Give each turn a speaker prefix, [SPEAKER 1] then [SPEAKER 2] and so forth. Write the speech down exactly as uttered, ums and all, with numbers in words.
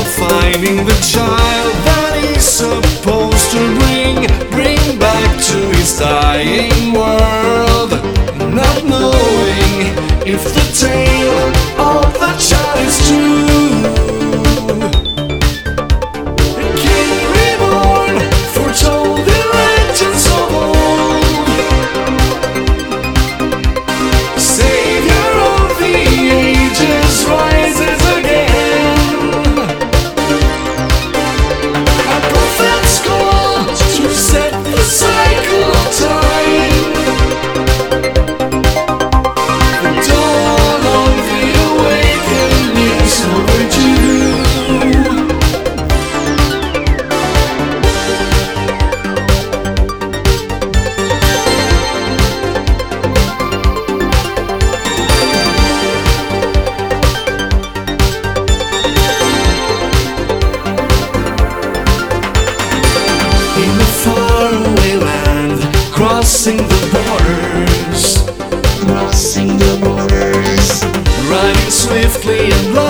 [SPEAKER 1] finding the child that he's supposed to bring, bring back to his dying world, not knowing if the tale of the child is true. A king reborn, foretold in legends of old, savior of the ages rises again. A prophet's call to set the cycle of time. The dawn of the awakening's overdue. In a faraway land, crossing the borders, crossing the borders, riding swiftly and blind.